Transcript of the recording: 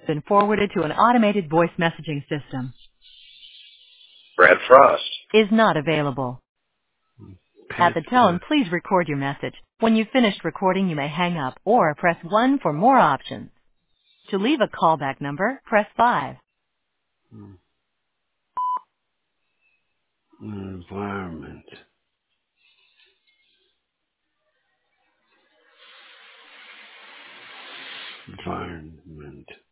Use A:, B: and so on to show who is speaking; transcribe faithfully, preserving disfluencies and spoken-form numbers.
A: Been forwarded to an automated voice messaging system.
B: Brad Frost.
A: Is not available. At the tone, please record your message. When you've finished recording, you may hang up or press one for more options. To leave a callback number, press five.
C: Environment. Environment.